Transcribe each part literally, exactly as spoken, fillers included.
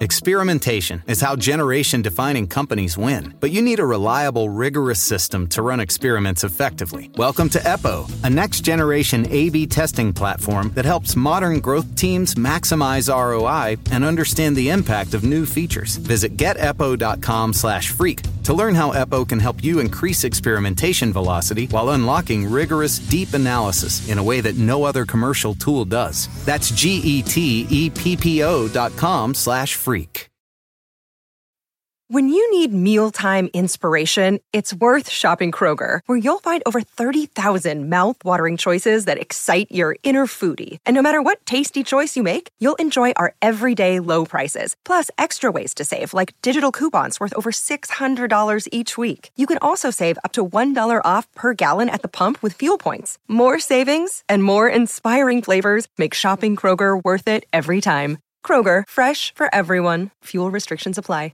Experimentation is how generation-defining companies win, but you need a reliable, rigorous system to run experiments effectively. Welcome to EPO, a next-generation A B testing platform that helps modern growth teams maximize R O I and understand the impact of new features. Visit get epo dot com slash freak to learn how EPO can help you increase experimentation velocity while unlocking rigorous, deep analysis in a way that no other commercial tool does. That's G E T E P P O dot com slash freak. When you need mealtime inspiration, it's worth shopping Kroger, where you'll find over thirty thousand mouth-watering choices that excite your inner foodie. And no matter what tasty choice you make, you'll enjoy our everyday low prices, plus extra ways to save, like digital coupons worth over six hundred dollars each week. You can also save up to one dollar off per gallon at the pump with fuel points. More savings and more inspiring flavors make shopping Kroger worth it every time. Kroger, fresh for everyone. Fuel restrictions apply.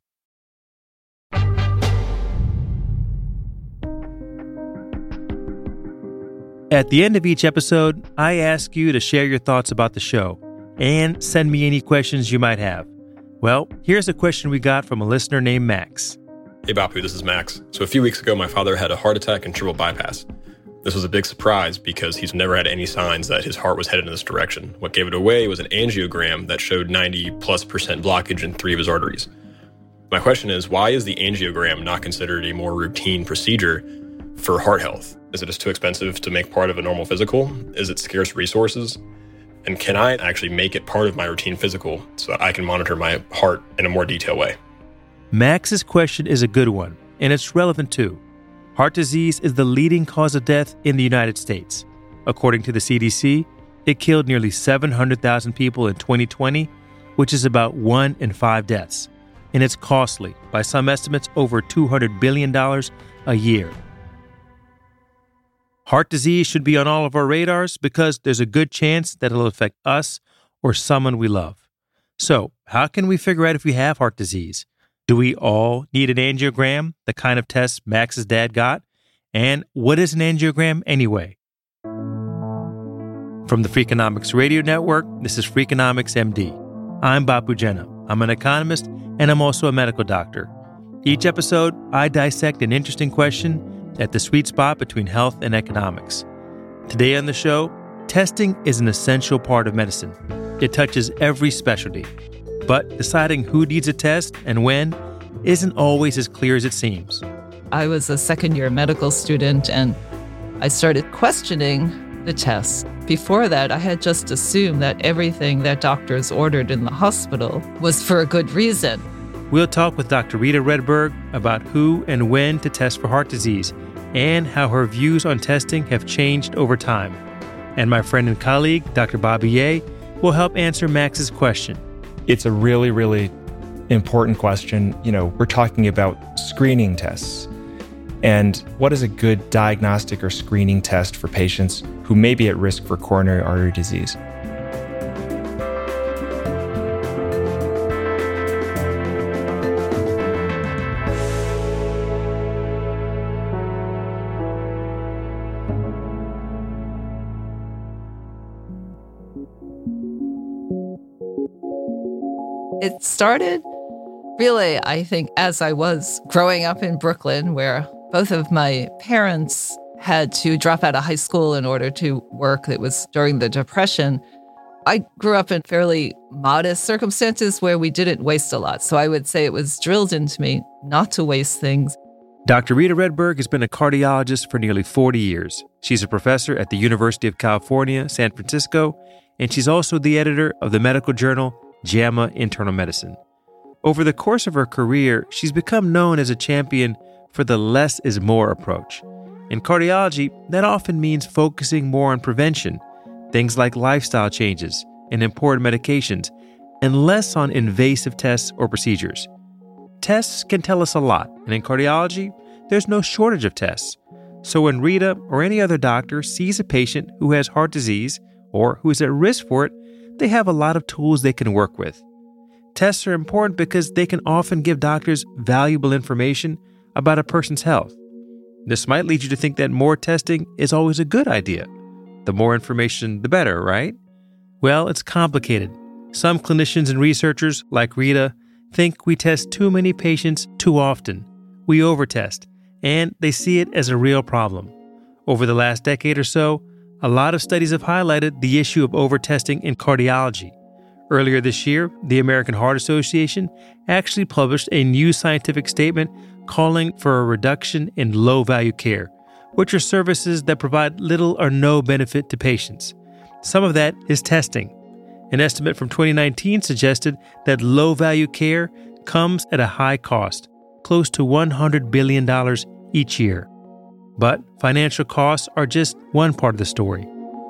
At the end of each episode, I ask you to share your thoughts about the show and send me any questions you might have. Well, here's a question we got from a listener named Max. Hey Bapu, this is Max. So a few weeks ago, my father had a heart attack and triple bypass. This was a big surprise because he's never had any signs that his heart was headed in this direction. What gave it away was an angiogram that showed ninety plus percent blockage in three of his arteries. My question is, why is the angiogram not considered a more routine procedure for heart health? Is it just too expensive to make part of a normal physical? Is it scarce resources? And can I actually make it part of my routine physical so that I can monitor my heart in a more detailed way? Max's question is a good one, and it's relevant too. Heart disease is the leading cause of death in the United States. According to the C D C, it killed nearly seven hundred thousand people in twenty twenty, which is about one in five deaths. And it's costly, by some estimates over two hundred billion dollars a year. Heart disease should be on all of our radars because there's a good chance that it'll affect us or someone we love. So, how can we figure out if we have heart disease? Do we all need an angiogram, the kind of test Max's dad got? And what is an angiogram anyway? From the Freakonomics Radio Network, this is Freakonomics M D. I'm Bapu Jena. I'm an economist, and I'm also a medical doctor. Each episode, I dissect an interesting question at the sweet spot between health and economics. Today on the show, testing is an essential part of medicine. It touches every specialty. But deciding who needs a test and when isn't always as clear as it seems. I was a second-year medical student, and I started questioning the tests. Before that, I had just assumed that everything that doctors ordered in the hospital was for a good reason. We'll talk with Doctor Rita Redberg about who and when to test for heart disease and how her views on testing have changed over time. And my friend and colleague, Doctor Bobby Ye, will help answer Max's question. It's a really, really important question. You know, we're talking about screening tests. And what is a good diagnostic or screening test for patients who may be at risk for coronary artery disease? It started really, I think, as I was growing up in Brooklyn, where both of my parents had to drop out of high school in order to work. It was during the Depression. I grew up in fairly modest circumstances where we didn't waste a lot. So I would say it was drilled into me not to waste things. Doctor Rita Redberg has been a cardiologist for nearly forty years. She's a professor at the University of California, San Francisco, and she's also the editor of the medical journal JAMA Internal Medicine. Over the course of her career, she's become known as a champion for the less is more approach. In cardiology, that often means focusing more on prevention, things like lifestyle changes and important medications, and less on invasive tests or procedures. Tests can tell us a lot, and in cardiology, there's no shortage of tests. So when Rita or any other doctor sees a patient who has heart disease or who is at risk for it, they have a lot of tools they can work with. Tests are important because they can often give doctors valuable information about a person's health. This might lead you to think that more testing is always a good idea. The more information, the better, right? Well, it's complicated. Some clinicians and researchers, like Rita, think we test too many patients too often. We overtest, and they see it as a real problem. Over the last decade or so, a lot of studies have highlighted the issue of overtesting in cardiology. Earlier this year, the American Heart Association actually published a new scientific statement calling for a reduction in low-value care, which are services that provide little or no benefit to patients. Some of that is testing. An estimate from twenty nineteen suggested that low-value care comes at a high cost, close to one hundred billion dollars each year. But financial costs are just one part of the story.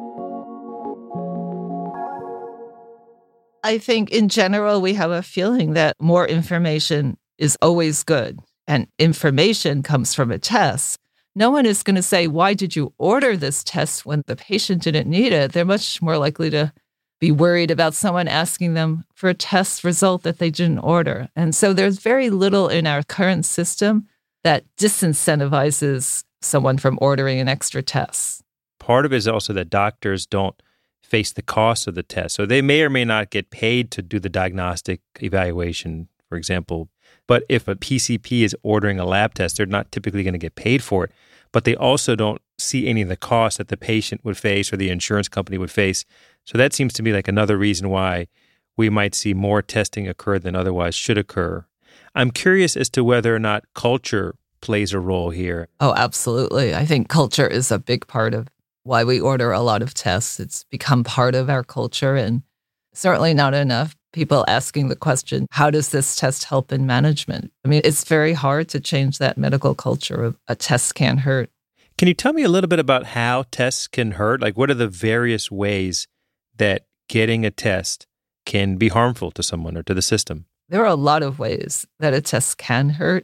I think in general, we have a feeling that more information is always good, and information comes from a test. No one is going to say, why did you order this test when the patient didn't need it? They're much more likely to be worried about someone asking them for a test result that they didn't order. And so there's very little in our current system that disincentivizes someone from ordering an extra test. Part of it is also that doctors don't face the cost of the test. So they may or may not get paid to do the diagnostic evaluation, for example. But if a P C P is ordering a lab test, they're not typically going to get paid for it. But they also don't see any of the costs that the patient would face or the insurance company would face. So that seems to me like another reason why we might see more testing occur than otherwise should occur. I'm curious as to whether or not culture plays a role here. Oh, absolutely. I think culture is a big part of why we order a lot of tests. It's become part of our culture, and certainly not enough people asking the question, how does this test help in management? I mean, it's very hard to change that medical culture of a test can't hurt. Can you tell me a little bit about how tests can hurt? Like, what are the various ways that getting a test can be harmful to someone or to the system? There are a lot of ways that a test can hurt.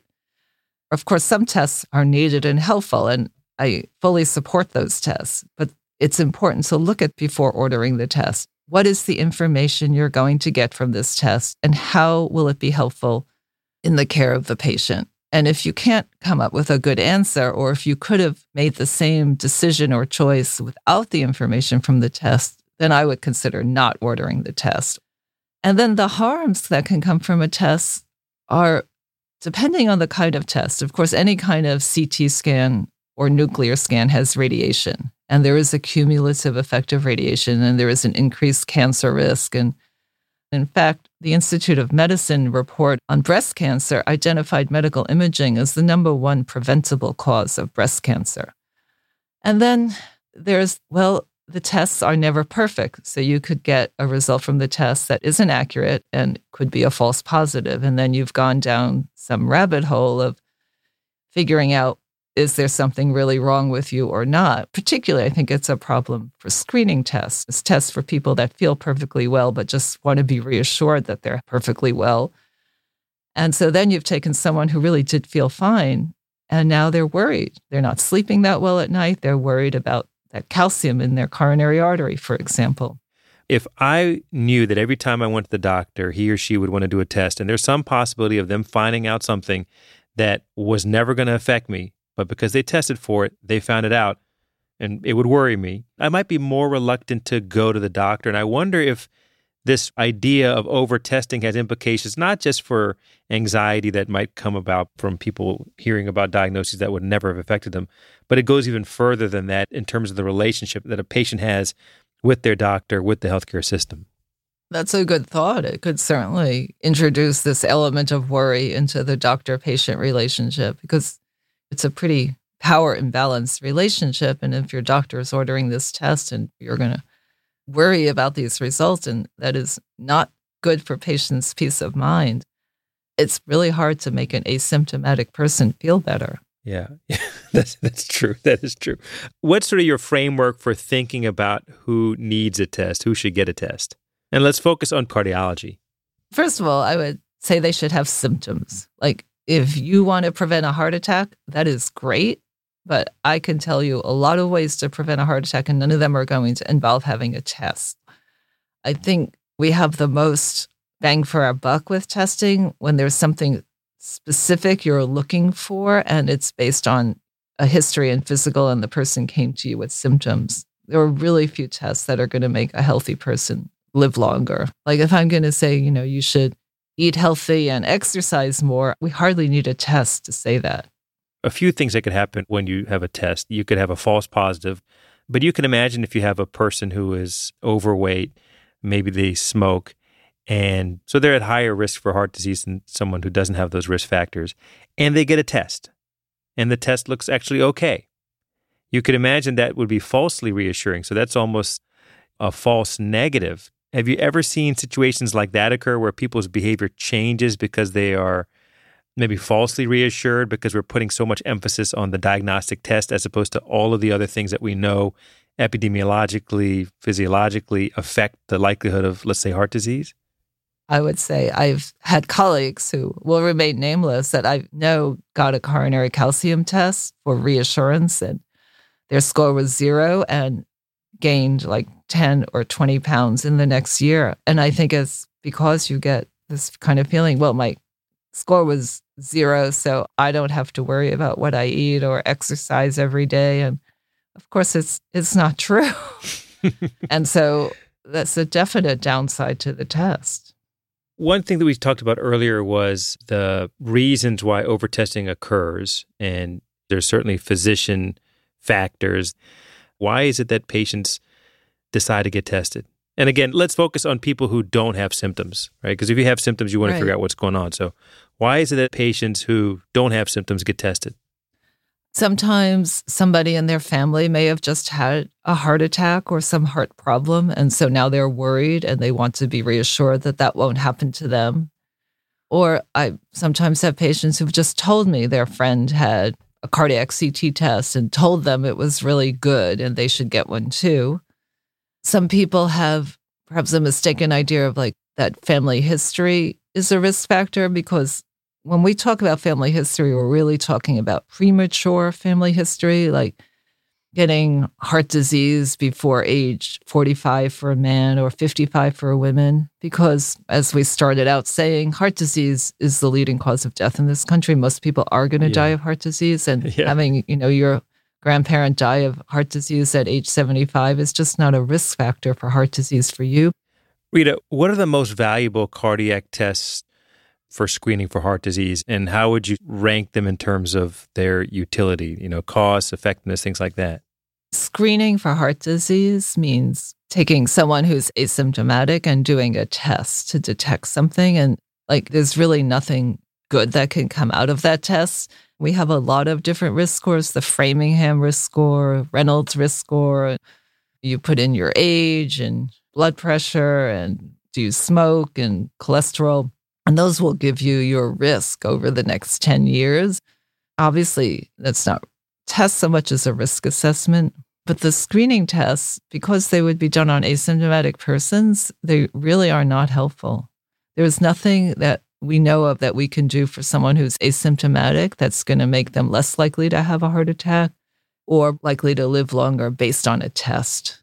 Of course, some tests are needed and helpful, and I fully support those tests, but it's important to look at before ordering the test. What is the information you're going to get from this test, and how will it be helpful in the care of the patient? And if you can't come up with a good answer, or if you could have made the same decision or choice without the information from the test, then I would consider not ordering the test. And then the harms that can come from a test are, depending on the kind of test. Of course, any kind of C T scan or nuclear scan has radiation, and there is a cumulative effect of radiation, and there is an increased cancer risk. And in fact, the Institute of Medicine report on breast cancer identified medical imaging as the number one preventable cause of breast cancer. And then there's, well, the tests are never perfect. So you could get a result from the test that isn't accurate and could be a false positive. And then you've gone down some rabbit hole of figuring out, is there something really wrong with you or not? Particularly, I think it's a problem for screening tests. It's tests for people that feel perfectly well, but just want to be reassured that they're perfectly well. And so then you've taken someone who really did feel fine, and now they're worried. They're not sleeping that well at night. They're worried about that calcium in their coronary artery, for example. If I knew that every time I went to the doctor, he or she would want to do a test, and there's some possibility of them finding out something that was never going to affect me, but because they tested for it, they found it out, and it would worry me, I might be more reluctant to go to the doctor. And I wonder if this idea of over-testing has implications not just for anxiety that might come about from people hearing about diagnoses that would never have affected them, but it goes even further than that in terms of the relationship that a patient has with their doctor, with the healthcare system. That's a good thought. It could certainly introduce this element of worry into the doctor-patient relationship, because it's a pretty power imbalanced relationship. And if your doctor is ordering this test and you're going to worry about these results, and that is not good for patients' peace of mind, it's really hard to make an asymptomatic person feel better. Yeah, that's that's true. That is true. What's sort of your framework for thinking about who needs a test, who should get a test? And let's focus on cardiology. First of all, I would say they should have symptoms. Like, if you want to prevent a heart attack, that is great. But I can tell you a lot of ways to prevent a heart attack, and none of them are going to involve having a test. I think we have the most bang for our buck with testing when there's something specific you're looking for, and it's based on a history and physical, and the person came to you with symptoms. There are really few tests that are going to make a healthy person live longer. Like, if I'm going to say, you know, you should eat healthy and exercise more, we hardly need a test to say that. A few things that could happen when you have a test. You could have a false positive, but you can imagine if you have a person who is overweight, maybe they smoke, and so they're at higher risk for heart disease than someone who doesn't have those risk factors, and they get a test, and the test looks actually okay. You could imagine that would be falsely reassuring. So that's almost a false negative. Have you ever seen situations like that occur where people's behavior changes because they are maybe falsely reassured because we're putting so much emphasis on the diagnostic test as opposed to all of the other things that we know epidemiologically, physiologically affect the likelihood of, let's say, heart disease? I would say I've had colleagues who will remain nameless that I know got a coronary calcium test for reassurance, and their score was zero and gained like ten or twenty pounds in the next year. And I think it's because you get this kind of feeling, well, my score was zero, so I don't have to worry about what I eat or exercise every day. And of course, it's it's not true. And so that's a definite downside to the test. One thing that we talked about earlier was the reasons why overtesting occurs, and there's certainly physician factors. Why is it that patients decide to get tested? And again, let's focus on people who don't have symptoms, right? Because if you have symptoms, you want Right. to figure out what's going on. So why is it that patients who don't have symptoms get tested? Sometimes somebody in their family may have just had a heart attack or some heart problem, and so now they're worried and they want to be reassured that that won't happen to them. Or I sometimes have patients who've just told me their friend had a cardiac C T test and told them it was really good and they should get one too. Some people have perhaps a mistaken idea of like that family history is a risk factor, because when we talk about family history, we're really talking about premature family history, like getting heart disease before age forty-five for a man or fifty-five for a woman. Because as we started out saying, heart disease is the leading cause of death in this country. Most people are going to Yeah. die of heart disease. And Yeah. having, you know, your grandparent die of heart disease at age seventy-five is just not a risk factor for heart disease for you. Rita, what are the most valuable cardiac tests for screening for heart disease, and how would you rank them in terms of their utility, you know, cost, effectiveness, things like that? Screening for heart disease means taking someone who's asymptomatic and doing a test to detect something. And like, there's really nothing good that can come out of that test. We have a lot of different risk scores, the Framingham risk score, Reynolds risk score. You put in your age and blood pressure and do you smoke and cholesterol. And those will give you your risk over the next ten years. Obviously, that's not test so much as a risk assessment, but the screening tests, because they would be done on asymptomatic persons, they really are not helpful. There's nothing that we know of that we can do for someone who's asymptomatic that's going to make them less likely to have a heart attack or likely to live longer based on a test.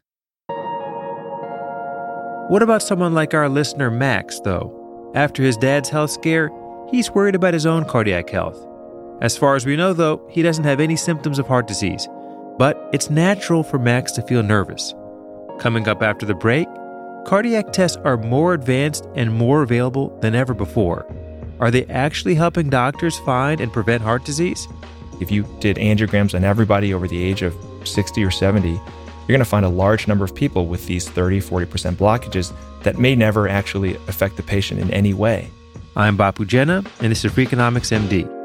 What about someone like our listener, Max, though? After his dad's health scare, he's worried about his own cardiac health. As far as we know, though, he doesn't have any symptoms of heart disease, but it's natural for Max to feel nervous. Coming up after the break, cardiac tests are more advanced and more available than ever before. Are they actually helping doctors find and prevent heart disease? If you did angiograms on everybody over the age of sixty or seventy, you're going to find a large number of people with these thirty, forty percent blockages that may never actually affect the patient in any way. I'm Bapu Jena, and this is Freakonomics M D.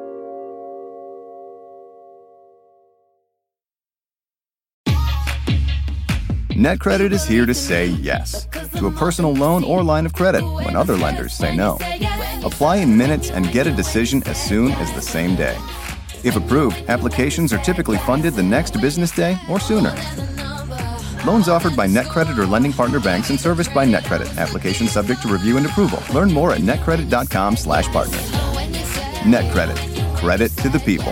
NetCredit is here to say yes to a personal loan or line of credit when other lenders say no. Apply in minutes and get a decision as soon as the same day. If approved, applications are typically funded the next business day or sooner. Loans offered by NetCredit or lending partner banks and serviced by NetCredit. Application subject to review and approval. Learn more at netcredit.com slash partner. NetCredit. Credit to the people.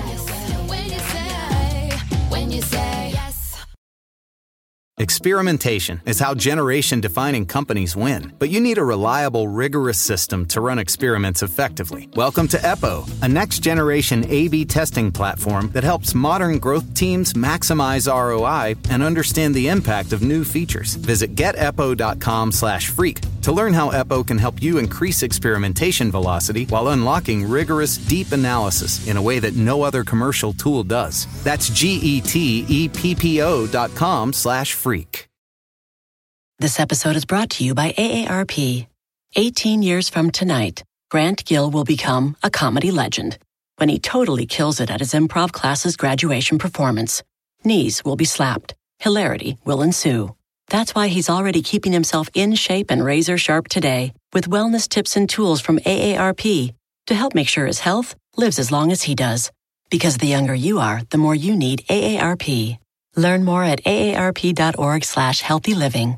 Experimentation is how generation-defining companies win. But you need a reliable, rigorous system to run experiments effectively. Welcome to EPO, a next-generation A B testing platform that helps modern growth teams maximize R O I and understand the impact of new features. Visit getepo.com slash freak To learn how EPO can help you increase experimentation velocity while unlocking rigorous, deep analysis in a way that no other commercial tool does. That's G-E-T-E-P-P-O dot com slash freak. This episode is brought to you by A A R P. eighteen years from tonight, Grant Gill will become a comedy legend when he totally kills it at his improv class's graduation performance. Knees will be slapped. Hilarity will ensue. That's why he's already keeping himself in shape and razor sharp today with wellness tips and tools from A A R P to help make sure his health lives as long as he does. Because the younger you are, the more you need A A R P. Learn more at aarp.org slash healthy living.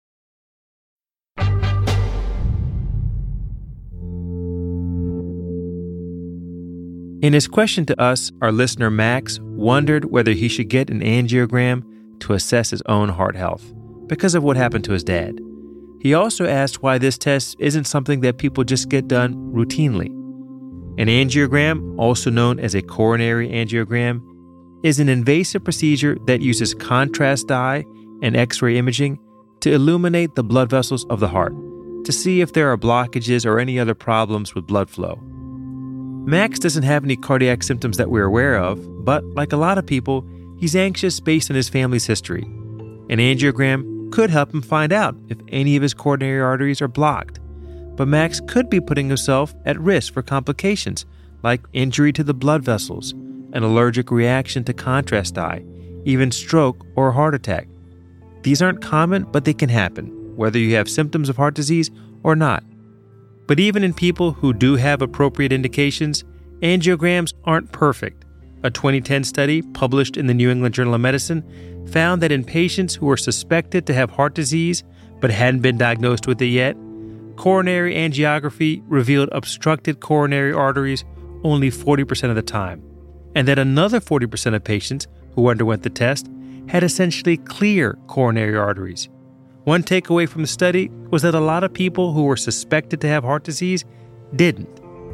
In his question to us, our listener Max wondered whether he should get an angiogram to assess his own heart health because of what happened to his dad. He also asked why this test isn't something that people just get done routinely. An angiogram, also known as a coronary angiogram, is an invasive procedure that uses contrast dye and X-ray imaging to illuminate the blood vessels of the heart to see if there are blockages or any other problems with blood flow. Max doesn't have any cardiac symptoms that we're aware of, but like a lot of people, he's anxious based on his family's history. An angiogram could help him find out if any of his coronary arteries are blocked. But Max could be putting himself at risk for complications like injury to the blood vessels, an allergic reaction to contrast dye, even stroke or heart attack. These aren't common, but they can happen, whether you have symptoms of heart disease or not. But even in people who do have appropriate indications, angiograms aren't perfect. A twenty ten study published in the New England Journal of Medicine found that in patients who were suspected to have heart disease but hadn't been diagnosed with it yet, coronary angiography revealed obstructed coronary arteries only forty percent of the time, and that another forty percent of patients who underwent the test had essentially clear coronary arteries. One takeaway from the study was that a lot of people who were suspected to have heart disease didn't.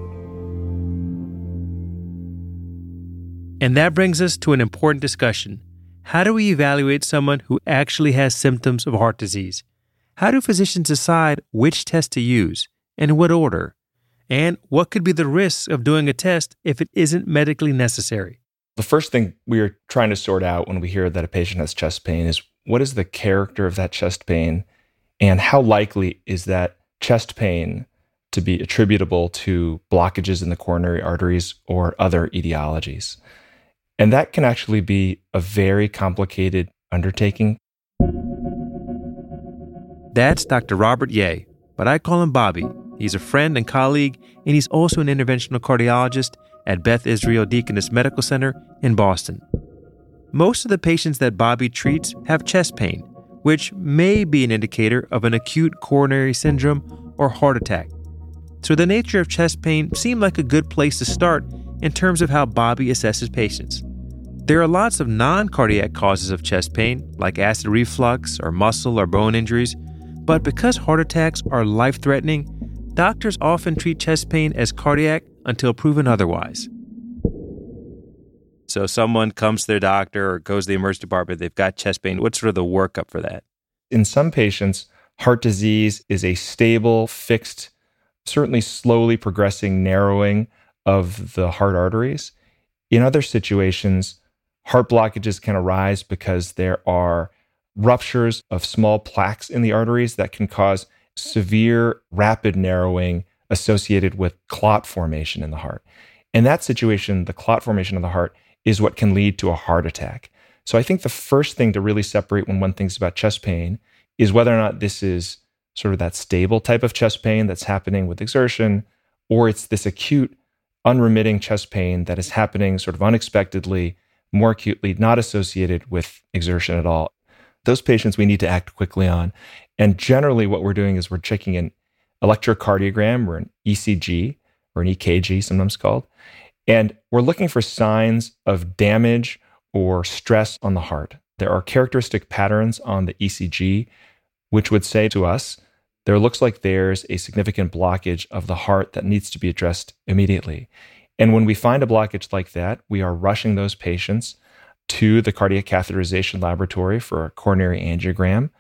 And that brings us to an important discussion. How do we evaluate someone who actually has symptoms of heart disease? How do physicians decide which test to use and in what order? And what could be the risks of doing a test if it isn't medically necessary? The first thing we are trying to sort out when we hear that a patient has chest pain is what is the character of that chest pain and how likely is that chest pain to be attributable to blockages in the coronary arteries or other etiologies. And that can actually be a very complicated undertaking. That's Doctor Robert Yeh, but I call him Bobby. He's a friend and colleague, and he's also an interventional cardiologist at Beth Israel Deaconess Medical Center in Boston. Most of the patients that Bobby treats have chest pain, which may be an indicator of an acute coronary syndrome or heart attack. So the nature of chest pain seemed like a good place to start in terms of how Bobby assesses patients. There are lots of non-cardiac causes of chest pain, like acid reflux or muscle or bone injuries, but because heart attacks are life-threatening, doctors often treat chest pain as cardiac until proven otherwise. So someone comes to their doctor or goes to the emergency department, they've got chest pain. What's sort of the workup for that? In some patients, heart disease is a stable, fixed, certainly slowly progressing narrowing of the heart arteries. In other situations, heart blockages can arise because there are ruptures of small plaques in the arteries that can cause severe, rapid narrowing associated with clot formation in the heart. In that situation, the clot formation of the heart is what can lead to a heart attack. So I think the first thing to really separate when one thinks about chest pain is whether or not this is sort of that stable type of chest pain that's happening with exertion, or it's this acute, unremitting chest pain that is happening sort of unexpectedly, more acutely, not associated with exertion at all. Those patients we need to act quickly on. And generally what we're doing is we're checking an electrocardiogram or an E C G or an E K G, sometimes called. And we're looking for signs of damage or stress on the heart. There are characteristic patterns on the E C G, which would say to us, there looks like there's a significant blockage of the heart that needs to be addressed immediately. And when we find a blockage like that, we are rushing those patients to the cardiac catheterization laboratory for a coronary angiogram.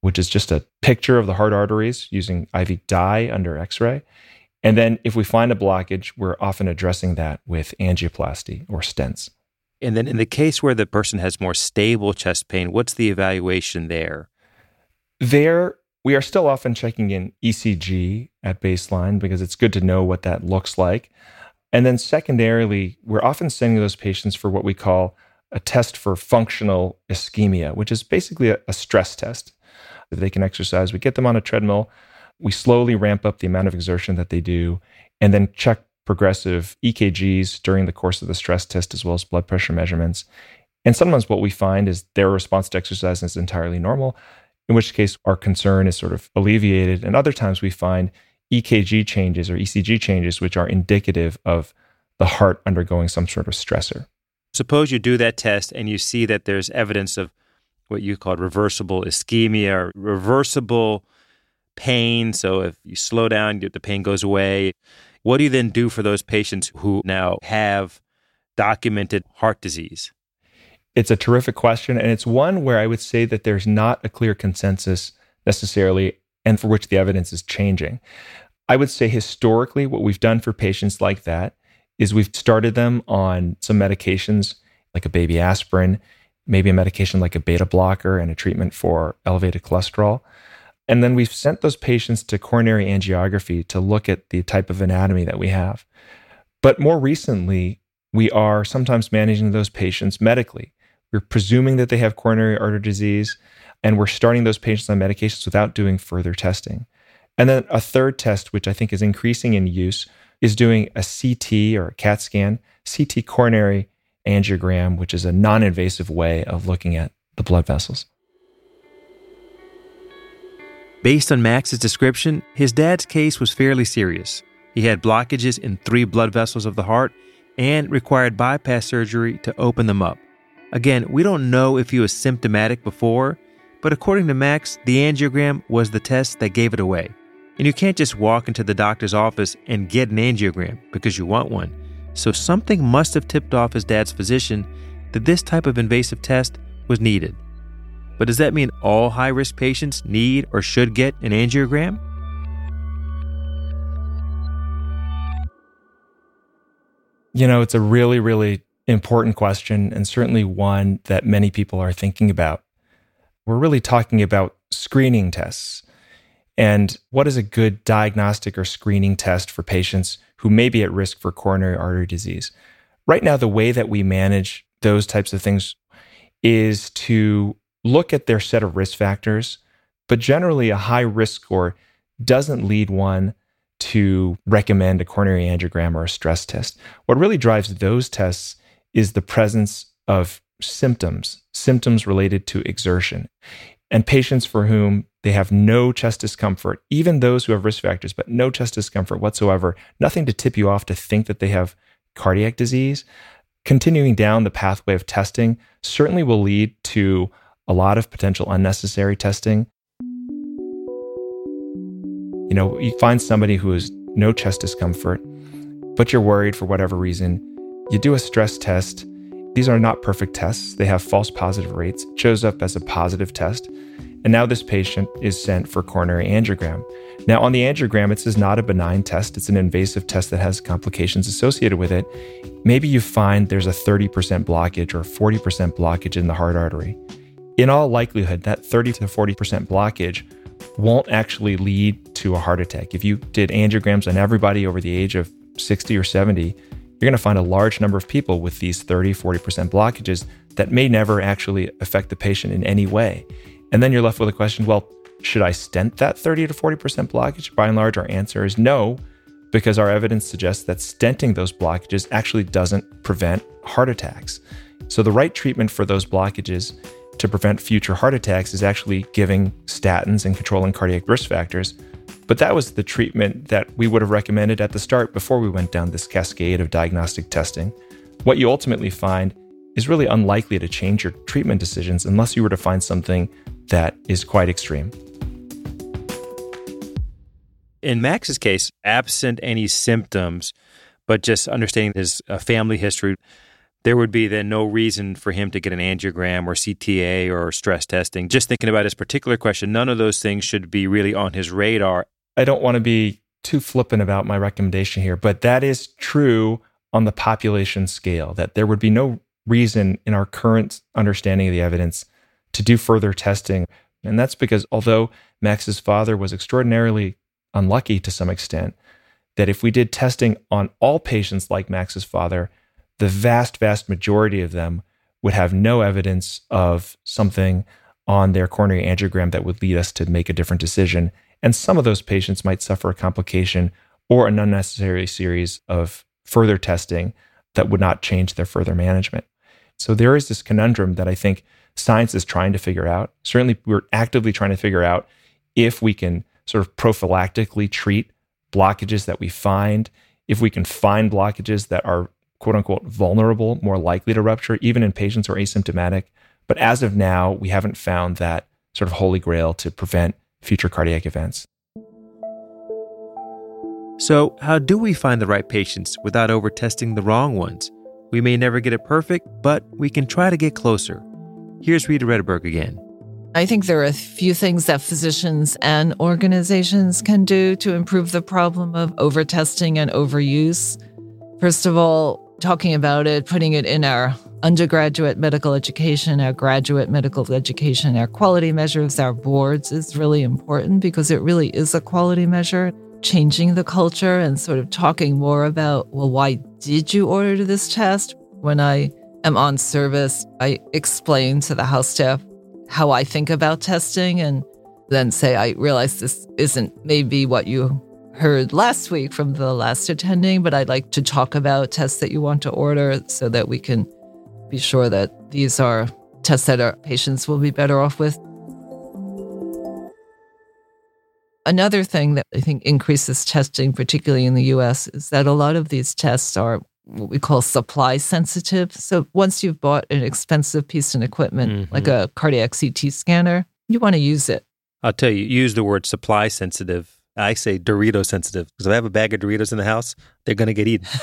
which is just a picture of the heart arteries using I V dye under X-ray. And then if we find a blockage, we're often addressing that with angioplasty or stents. And then in the case where the person has more stable chest pain, what's the evaluation there? There, we are still often checking in E C G at baseline because it's good to know what that looks like. And then secondarily, we're often sending those patients for what we call a test for functional ischemia, which is basically a, a stress test. If they can exercise, we get them on a treadmill, we slowly ramp up the amount of exertion that they do, and then check progressive E K Gs during the course of the stress test, as well as blood pressure measurements. And sometimes what we find is their response to exercise is entirely normal, in which case our concern is sort of alleviated. And other times we find E K G changes or E C G changes, which are indicative of the heart undergoing some sort of stressor. Suppose you do that test and you see that there's evidence of what you call reversible ischemia or reversible pain. So if you slow down, the pain goes away. What do you then do for those patients who now have documented heart disease? It's a terrific question, and it's one where I would say that there's not a clear consensus necessarily, and for which the evidence is changing. I would say historically, what we've done for patients like that is we've started them on some medications like a baby aspirin, maybe a medication like a beta blocker and a treatment for elevated cholesterol. And then we've sent those patients to coronary angiography to look at the type of anatomy that we have. But more recently, we are sometimes managing those patients medically. We're presuming that they have coronary artery disease, and we're starting those patients on medications without doing further testing. And then a third test, which I think is increasing in use, is doing a C T or a CAT scan, C T coronary angiogram, which is a non-invasive way of looking at the blood vessels. Based on Max's description, his dad's case was fairly serious. He had blockages in three blood vessels of the heart and required bypass surgery to open them up. Again, we don't know if he was symptomatic before, but according to Max, the angiogram was the test that gave it away. And you can't just walk into the doctor's office and get an angiogram because you want one. So something must have tipped off his dad's physician that this type of invasive test was needed. But does that mean all high-risk patients need or should get an angiogram? You know, it's a really, really important question, and certainly one that many people are thinking about. We're really talking about screening tests. And what is a good diagnostic or screening test for patients who may be at risk for coronary artery disease? Right now, the way that we manage those types of things is to look at their set of risk factors, but generally a high risk score doesn't lead one to recommend a coronary angiogram or a stress test. What really drives those tests is the presence of symptoms, symptoms related to exertion. And patients for whom they have no chest discomfort, even those who have risk factors, but no chest discomfort whatsoever, nothing to tip you off to think that they have cardiac disease, continuing down the pathway of testing certainly will lead to a lot of potential unnecessary testing. You know, you find somebody who has no chest discomfort, but you're worried for whatever reason. You do a stress test. These are not perfect tests. They have false positive rates. It shows up as a positive test. And now this patient is sent for coronary angiogram. Now on the angiogram, it says not a benign test. It's an invasive test that has complications associated with it. Maybe you find there's a thirty percent blockage or forty percent blockage in the heart artery. In all likelihood, that thirty to forty percent blockage won't actually lead to a heart attack. If you did angiograms on everybody over the age of sixty or seventy, you're going to find a large number of people with these thirty, forty percent blockages that may never actually affect the patient in any way. And then you're left with a question, well, should I stent that thirty to forty percent blockage? By and large, our answer is no, because our evidence suggests that stenting those blockages actually doesn't prevent heart attacks. So the right treatment for those blockages to prevent future heart attacks is actually giving statins and controlling cardiac risk factors. But that was the treatment that we would have recommended at the start before we went down this cascade of diagnostic testing. What you ultimately find is really unlikely to change your treatment decisions unless you were to find something that is quite extreme. In Max's case, absent any symptoms, but just understanding his uh, family history, there would be then no reason for him to get an angiogram or C T A or stress testing. Just thinking about his particular question, none of those things should be really on his radar. I don't want to be too flippant about my recommendation here, but that is true on the population scale, that there would be no reason in our current understanding of the evidence to do further testing. And that's because although Max's father was extraordinarily unlucky to some extent, that if we did testing on all patients like Max's father, the vast, vast majority of them would have no evidence of something on their coronary angiogram that would lead us to make a different decision. And some of those patients might suffer a complication or an unnecessary series of further testing that would not change their further management. So there is this conundrum that I think science is trying to figure out. Certainly, we're actively trying to figure out if we can sort of prophylactically treat blockages that we find, if we can find blockages that are quote unquote vulnerable, more likely to rupture, even in patients who are asymptomatic. But as of now, we haven't found that sort of holy grail to prevent future cardiac events. So how do we find the right patients without over-testing the wrong ones? We may never get it perfect, but we can try to get closer. Here's Rita Redberg again. I think there are a few things that physicians and organizations can do to improve the problem of over-testing and overuse. First of all, talking about it, putting it in our undergraduate medical education, our graduate medical education, our quality measures, our boards is really important because it really is a quality measure. Changing the culture and sort of talking more about, well, why did you order this test? When I am on service, I explain to the house staff how I think about testing and then say, I realize this isn't maybe what you heard last week from the last attending, but I'd like to talk about tests that you want to order so that we can be sure that these are tests that our patients will be better off with. Another thing that I think increases testing, particularly in the U S, is that a lot of these tests are what we call supply sensitive. So once you've bought an expensive piece of equipment, mm-hmm. like a cardiac C T scanner, you want to use it. I'll tell you, use the word supply sensitive. I say Dorito sensitive, because if I have a bag of Doritos in the house, they're going to get eaten.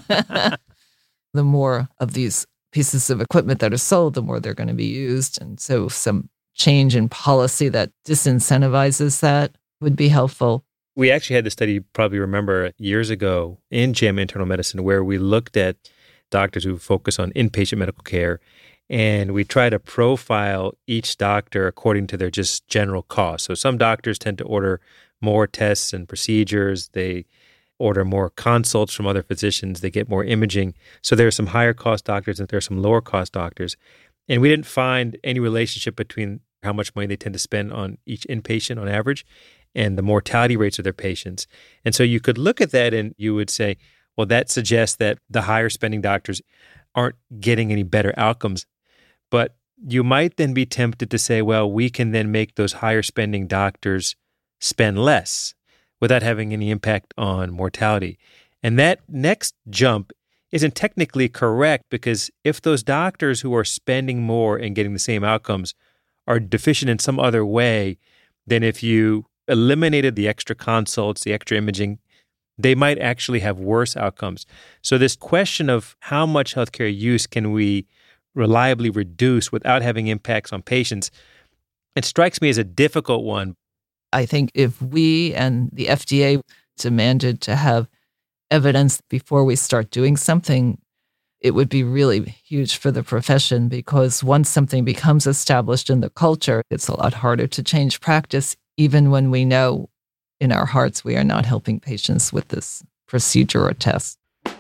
The more of these pieces of equipment that are sold, the more they're going to be used. And so some change in policy that disincentivizes that would be helpful. We actually had this study, you probably remember, years ago in JAMA Internal Medicine, where we looked at doctors who focus on inpatient medical care, and we try to profile each doctor according to their just general cost. So some doctors tend to order more tests and procedures. They order more consults from other physicians. They get more imaging. So there are some higher cost doctors and there are some lower cost doctors. And we didn't find any relationship between how much money they tend to spend on each inpatient on average and the mortality rates of their patients. And so you could look at that and you would say, well, that suggests that the higher spending doctors aren't getting any better outcomes. But you might then be tempted to say, well, we can then make those higher spending doctors spend less without having any impact on mortality. And that next jump isn't technically correct, because if those doctors who are spending more and getting the same outcomes are deficient in some other way, then if you eliminated the extra consults, the extra imaging, they might actually have worse outcomes. So this question of how much healthcare use can we reliably reduce without having impacts on patients, it strikes me as a difficult one. I think if we and the F D A demanded to have evidence before we start doing something, it would be really huge for the profession, because once something becomes established in the culture, it's a lot harder to change practice, even when we know in our hearts we are not helping patients with this procedure or test.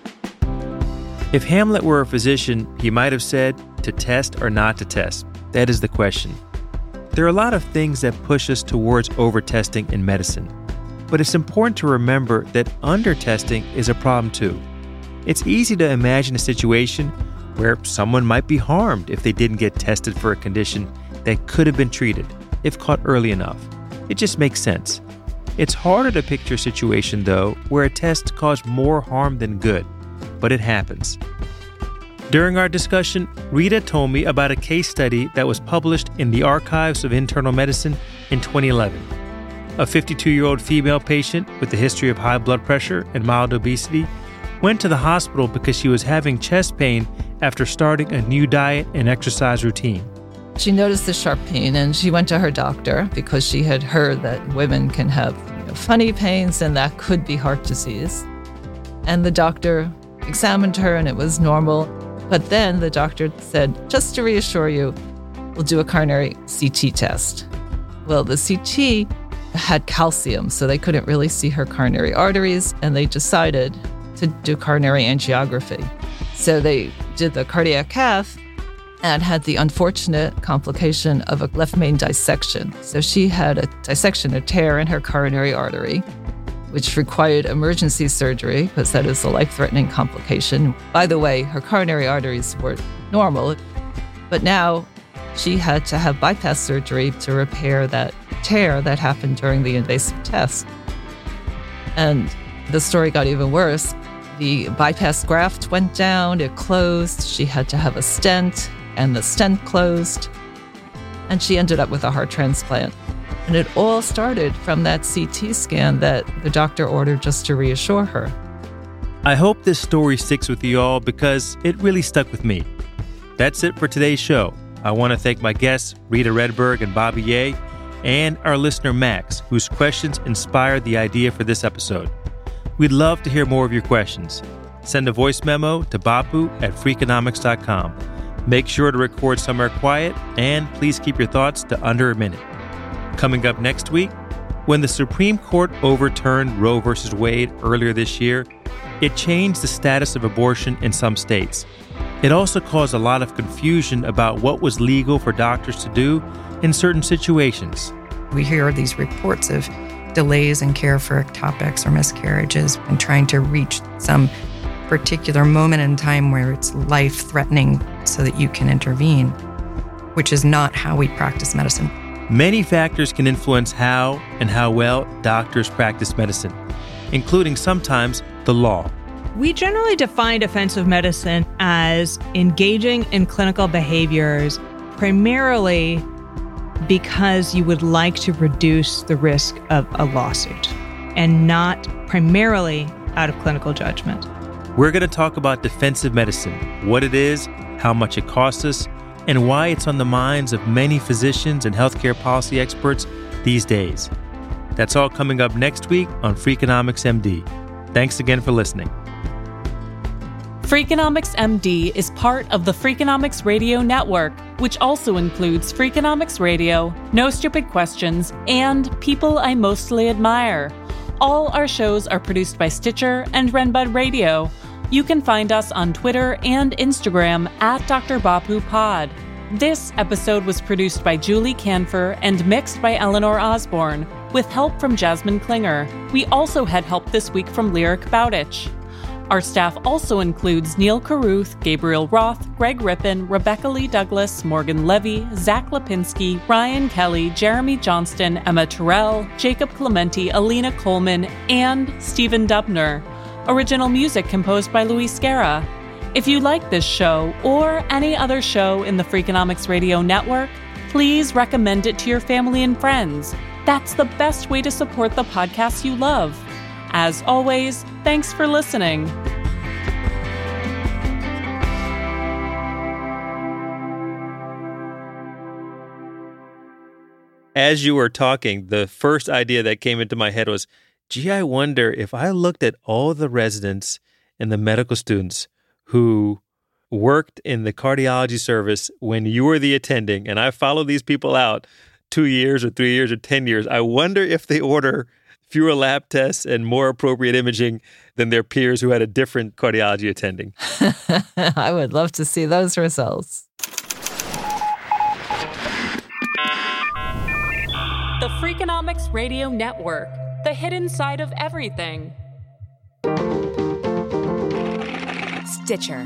If Hamlet were a physician, he might have said to test or not to test. That is the question. There are a lot of things that push us towards over-testing in medicine, but it's important to remember that under-testing is a problem too. It's easy to imagine a situation where someone might be harmed if they didn't get tested for a condition that could have been treated if caught early enough. It just makes sense. It's harder to picture a situation, though, where a test caused more harm than good, but it happens. During our discussion, Rita told me about a case study that was published in the Archives of Internal Medicine in twenty eleven. A fifty-two-year-old female patient with a history of high blood pressure and mild obesity went to the hospital because she was having chest pain after starting a new diet and exercise routine. She noticed the sharp pain and she went to her doctor because she had heard that women can have you know, funny pains and that could be heart disease. And the doctor examined her and it was normal. But then the doctor said, just to reassure you, we'll do a coronary C T test. Well, the C T had calcium, so they couldn't really see her coronary arteries, and they decided to do coronary angiography. So they did the cardiac cath and had the unfortunate complication of a left main dissection. So she had a dissection, a tear in her coronary artery, which required emergency surgery because that is a life-threatening complication. By the way, her coronary arteries were normal, but now she had to have bypass surgery to repair that tear that happened during the invasive test. And the story got even worse. The bypass graft went down, it closed, she had to have a stent, and the stent closed, and she ended up with a heart transplant. And it all started from that C T scan that the doctor ordered just to reassure her. I hope this story sticks with you all because it really stuck with me. That's it for today's show. I want to thank my guests, Rita Redberg and Bobby Ye, and our listener, Max, whose questions inspired the idea for this episode. We'd love to hear more of your questions. Send a voice memo to bapu at freakonomics dot com. Make sure to record somewhere quiet, and please keep your thoughts to under a minute. Coming up next week, when the Supreme Court overturned Roe versus Wade earlier this year, it changed the status of abortion in some states. It also caused a lot of confusion about what was legal for doctors to do in certain situations. We hear these reports of delays in care for ectopics or miscarriages and trying to reach some particular moment in time where it's life-threatening so that you can intervene, which is not how we practice medicine. Many factors can influence how and how well doctors practice medicine, including sometimes the law. We generally define defensive medicine as engaging in clinical behaviors primarily because you would like to reduce the risk of a lawsuit and not primarily out of clinical judgment. We're going to talk about defensive medicine, what it is, how much it costs us, and why it's on the minds of many physicians and healthcare policy experts these days. That's all coming up next week on Freakonomics M D. Thanks again for listening. Freakonomics M D is part of the Freakonomics Radio Network, which also includes Freakonomics Radio, No Stupid Questions, and People I Mostly Admire. All our shows are produced by Stitcher and Renbud Radio. You can find us on Twitter and Instagram at Doctor Bapu Pod. This episode was produced by Julie Canfer and mixed by Eleanor Osborne, with help from Jasmine Klinger. We also had help this week from Lyric Bowditch. Our staff also includes Neil Carruth, Gabriel Roth, Greg Rippin, Rebecca Lee Douglas, Morgan Levy, Zach Lipinski, Ryan Kelly, Jeremy Johnston, Emma Terrell, Jacob Clementi, Alina Coleman, and Stephen Dubner. Original music composed by Luis Guerra. If you like this show or any other show in the Freakonomics Radio Network, please recommend it to your family and friends. That's the best way to support the podcasts you love. As always, thanks for listening. As you were talking, the first idea that came into my head was, gee, I wonder if I looked at all the residents and the medical students who worked in the cardiology service when you were the attending, and I followed these people out two years or three years or ten years, I wonder if they order fewer lab tests and more appropriate imaging than their peers who had a different cardiology attending. I would love to see those results. The Freakonomics Radio Network, the hidden side of everything. Stitcher.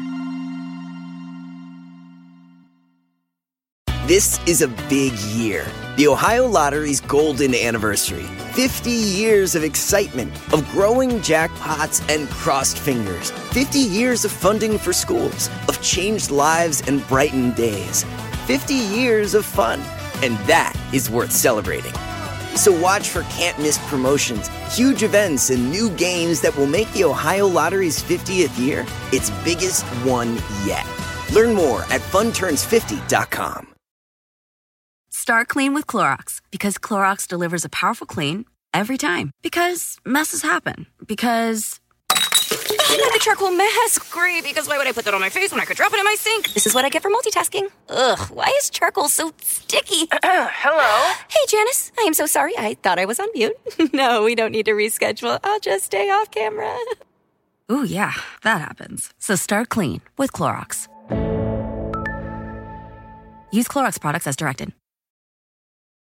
This is a big year. The Ohio Lottery's golden anniversary. fifty years of excitement, of growing jackpots and crossed fingers. fifty years of funding for schools, of changed lives and brightened days. fifty years of fun, and that is worth celebrating. So watch for can't-miss promotions, huge events, and new games that will make the Ohio Lottery's fiftieth year its biggest one yet. Learn more at fun turns fifty dot com. Start clean with Clorox, because Clorox delivers a powerful clean every time. Because messes happen. Because I got a charcoal mask. Great, because why would I put that on my face when I could drop it in my sink? This is what I get for multitasking. Ugh, why is charcoal so sticky? Hello? Hey, Janice. I am so sorry. I thought I was on mute. No, we don't need to reschedule. I'll just stay off camera. Ooh, yeah, that happens. So start clean with Clorox. Use Clorox products as directed.